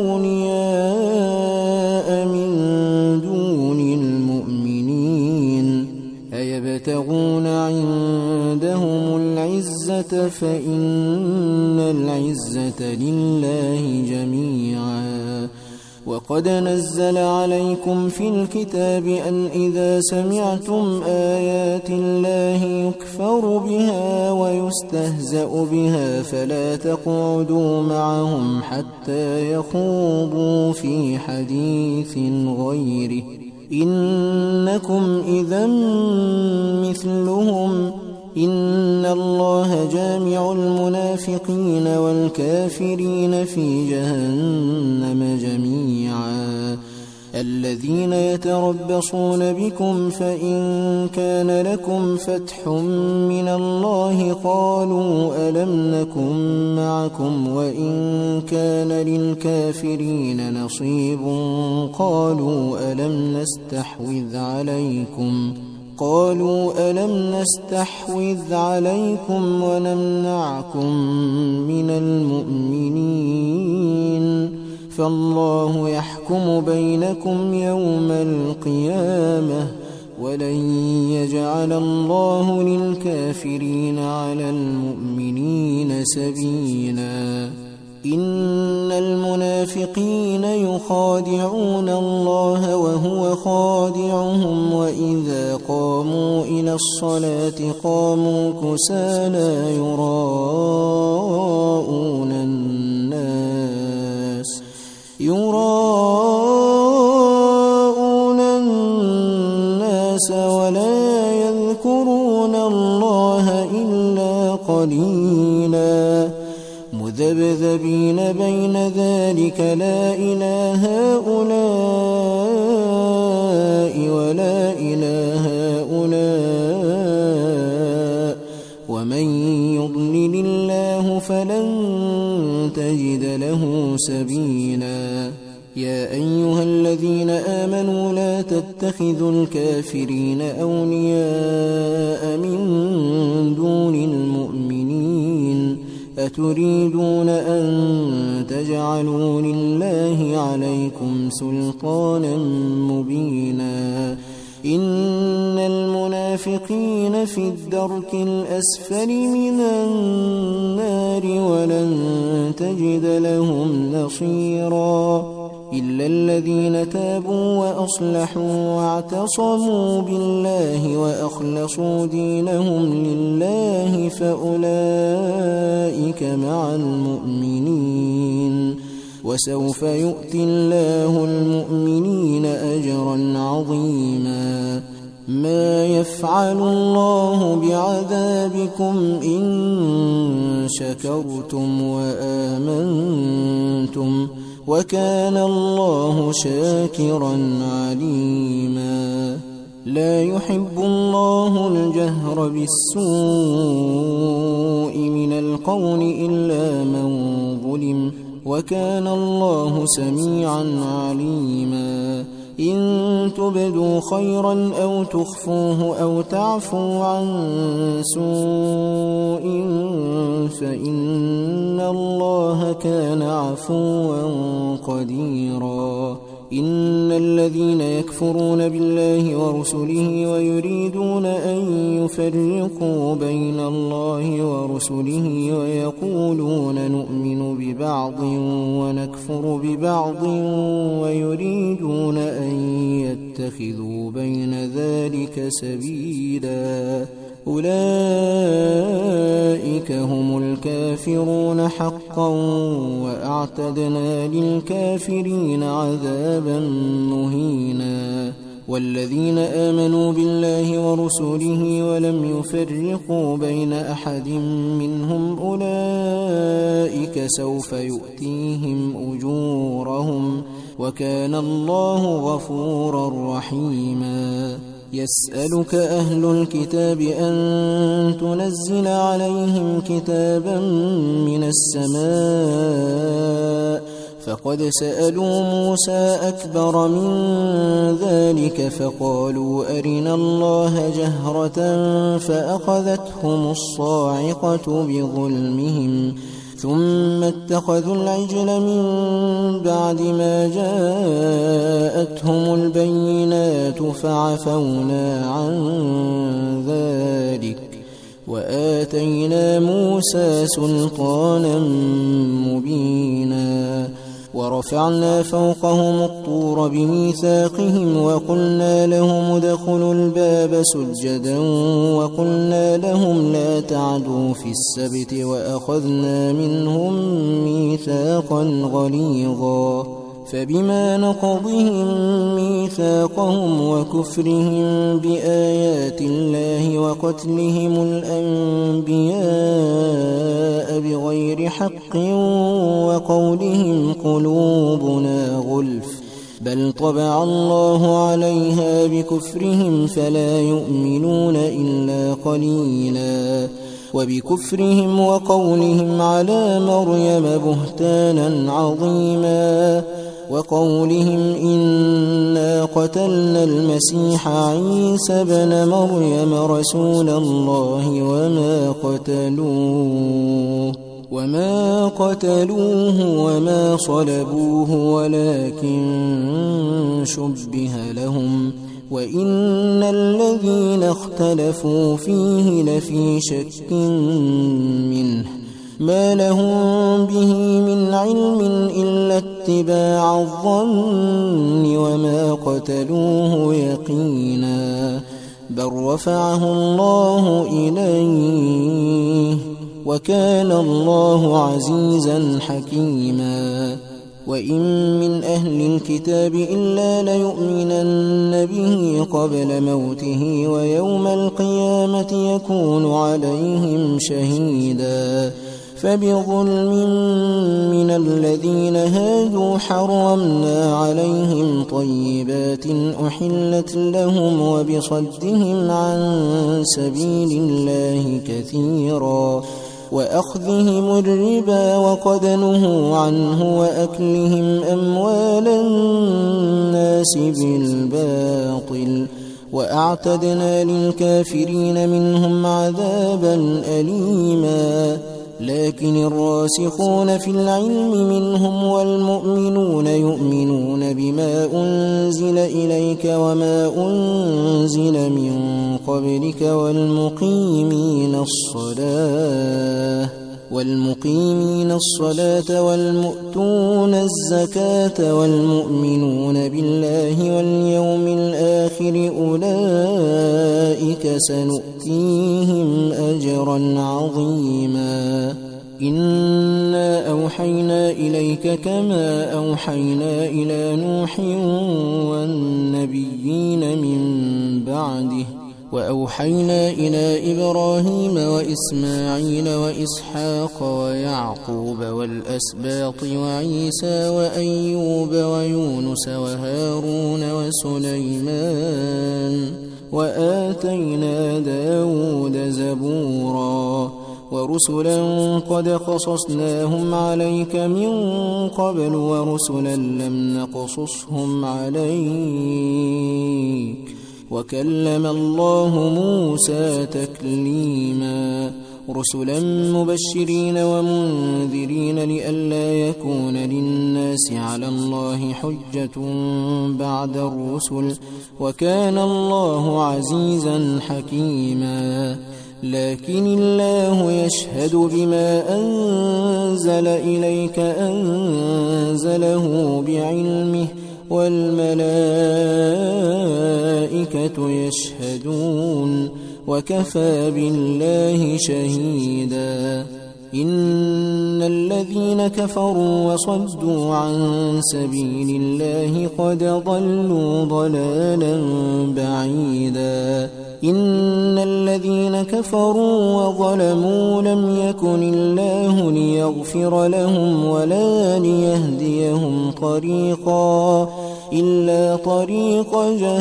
أولياء من دون المؤمنين أيبتغون عندهم العزة فإن العزة لله جميعا. وقد نزل عليكم في الكتاب أن إذا سمعتم آيات الله يكفر بها ويستهزأ بها فلا تقعدوا معهم حتى يخوضوا في حديث غيره إنكم إذا مثلهم إن الله جامع المنافقين والكافرين في جهنم جميعا. الذين يتربصون بكم فإن كان لكم فتح من الله قالوا ألم نكن معكم وإن كان للكافرين نصيب قالوا ألم نستحوذ عليكم ونمنعكم من المؤمنين فالله يحكم بينكم يوم القيامة ولن يجعل الله للكافرين على المؤمنين سبيلا. إن المنافقين يخادعون الله وهو خادعهم وإذا قاموا إلى الصلاة قاموا كسالى يراءون الناس ولا يذكرون الله إلا قليلا مذبذبين بين ذلك لا إله هؤلاء ولا إله هؤلاء ومن يضلل الله فلن تجد له سبيلا. يا أيها الذين آمنوا لا تتخذوا الكافرين أولياء من دون المؤمنين أتريدون أن تجعلوا لله عليكم سلطانا مبينا. إن المنافقين في الدرك الأسفل من النار ولن تجد لهم نصيرا إلا الذين تابوا وأصلحوا واعتصموا بالله وأخلصوا دينهم لله فأولئك مع المؤمنين وسوف يؤتي الله المؤمنين أجرا عظيما. ما يفعل الله بعذابكم إن شكرتم وآمنتم وكان الله شاكرا عليما لا يحب الله الجهر بالسوء من القول إلا من ظلم وكان الله سميعا عليما إن تبدوا خيرا أو تخفوه أو تعفوا عن سوء فإن الله كان عفوا قديرا إن الذين يكفرون بالله ورسله ويريدون أن يفرقوا بين الله ورسله ويقولون نؤمن ببعض ونكفر ببعض ويريدون أن يتخذوا بين ذلك سبيلا أولئك هم الكافرون حقا وأعتدنا للكافرين عذابا مهينا والذين آمنوا بالله ورسله ولم يفرقوا بين أحد منهم أولئك سوف يؤتيهم أجورهم وكان الله غفورا رحيما يسألك أهل الكتاب أن تنزل عليهم كتابا من السماء فقد سألوا موسى أكبر من ذلك فقالوا أرنا الله جهرة فأخذتهم الصاعقة بظلمهم ثم اتخذوا العجل من بعد ما جاءتهم البينات فعفونا عن ذلك وآتينا موسى سلطانا مبينا ورفعنا فوقهم الطور بميثاقهم وقلنا لهم ادخلوا الباب سجدا وقلنا لهم لا تعدوا في السبت وأخذنا منهم ميثاقا غليظا فبما نقضهم ميثاقهم وكفرهم بآيات الله وقتلهم الأنبياء بغير حق وقولهم قلوبنا غلف بل طبع الله عليها بكفرهم فلا يؤمنون إلا قليلا وبكفرهم وقولهم على مريم بهتانا عظيما وقولهم إنا قتلنا المسيح عيسى بن مريم رسول الله وما قتلوه وما صلبوه ولكن شبه لهم وإن الذين اختلفوا فيه لفي شك منه ما لهم به من علم إلا اتباع الظن وما قتلوه يقينا بل رفعه الله إليه وكان الله عزيزا حكيما وإن من أهل الكتاب إلا ليؤمنن به قبل موته ويوم القيامة يكون عليهم شهيدا فبظلم من الذين هادوا حرمنا عليهم طيبات أحلت لهم وبصدهم عن سبيل الله كثيرا وأخذهم الربا وقد نهوا عنه وأكلهم أموال الناس بالباطل وأعتدنا للكافرين منهم عذابا أليما لكن الراسخون في العلم منهم والمؤمنون يؤمنون بما أنزل إليك وما أنزل من قبلك والمقيمين الصلاة والمؤتون الزكاة والمؤمنون بالله واليوم الآخر أولئك سنؤتيهم أجرا عظيما إنا أوحينا إليك كما أوحينا إلى نوح والنبيين من بعده وأوحينا إلى إبراهيم وإسماعيل وإسحاق ويعقوب والأسباط وعيسى وأيوب ويونس وهارون وسليمان وآتينا داود زبورا ورسلا قد قصصناهم عليك من قبل ورسلا لم نقصصهم عليك وكلم الله موسى تكليما رسلا مبشرين ومنذرين لئلا يكون للناس على الله حجة بعد الرسل وكان الله عزيزا حكيما لكن الله يشهد بما أنزل إليك أنزله بعلمه والملائكة يشهدون وكفى بالله شهيدا إن الذين كفروا وصدوا عن سبيل الله قد ضلوا ضلالا بعيدا إن الذين كفروا وظلموا لم يكن الله ليغفر لهم ولا ليهديهم طريقا إلا طريق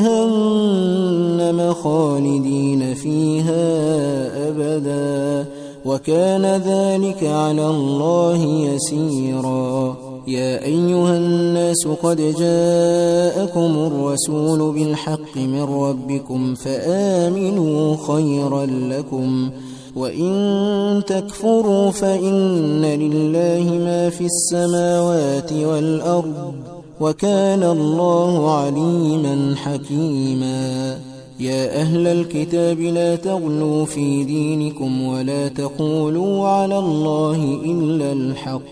جهنم خالدين فيها أبدا وكان ذلك على الله يسيرا يا أيها الناس قد جاءكم الرسول بالحق من ربكم فآمنوا خيرا لكم وإن تكفروا فإن لله ما في السماوات والأرض وكان الله عليما حكيما يا أهل الكتاب لا تغلوا في دينكم ولا تقولوا على الله إلا الحق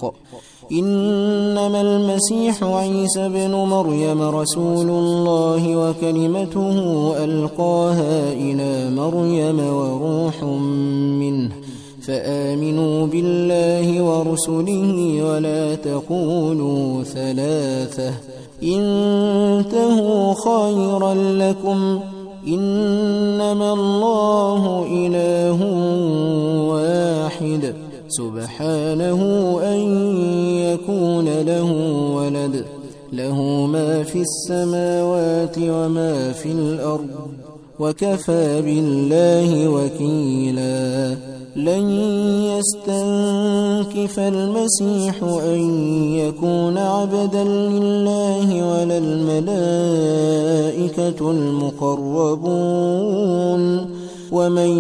إنما المسيح عيسى بن مريم رسول الله وكلمته ألقاها إلى مريم وروح منه فآمنوا بالله ورسله ولا تقولوا ثلاثة انتهوا خيرا لكم إنما الله إله واحد سبحانه أن يكون له ولد له ما في السماوات وما في الأرض وكفى بالله وكيلا لن يستنكف المسيح أن يكون عبدا لله ولا الملائكة المقربون ومن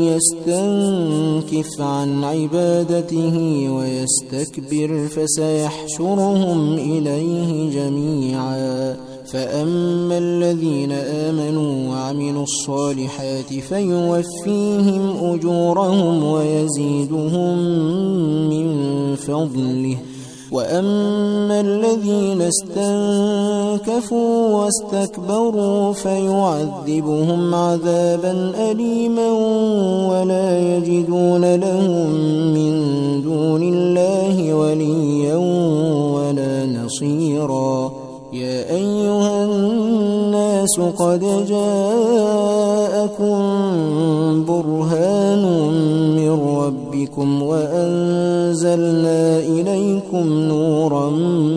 يستنكف عن عبادته ويستكبر فسيحشرهم إليه جميعا فأما الذين آمنوا وعملوا الصالحات فيوفيهم أجورهم ويزيدهم من فضله وأما الذين استنكفوا واستكبروا فيعذبهم عذابا أليما ولا يجدون لهم من دون الله وليا ولا نصيرا يا أيها الناس قد جاءكم برهان من ربكم وأنزلنا إليكم نورا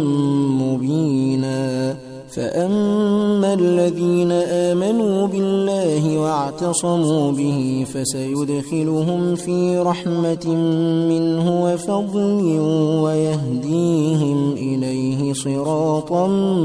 مبينا فأما الذين آمنوا بالله واعتصموا به فسيدخلهم في رحمة منه وفضل ويهديهم إليه صراطا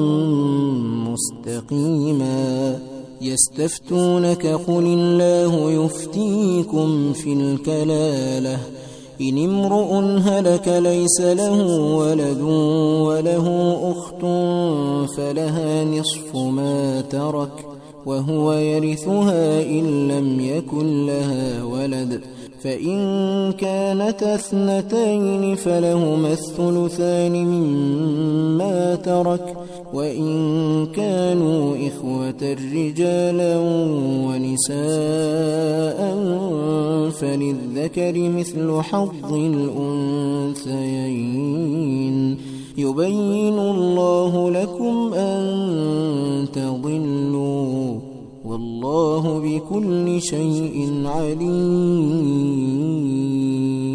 مستقيما يستفتونك قل الله يفتيكم في الكلالة إن امرؤ هلك ليس له ولد وله أخت فلها نصف ما ترك وهو يرثها إن لم يكن لها ولد فإن كانتا اثنتين فلهما الثلثان مما ترك وإن كانوا إخوة رجالا ونساء فللذكر مثل حظ الأنثيين يبين الله لكم أن تضلوا والله بكل شيء عليم.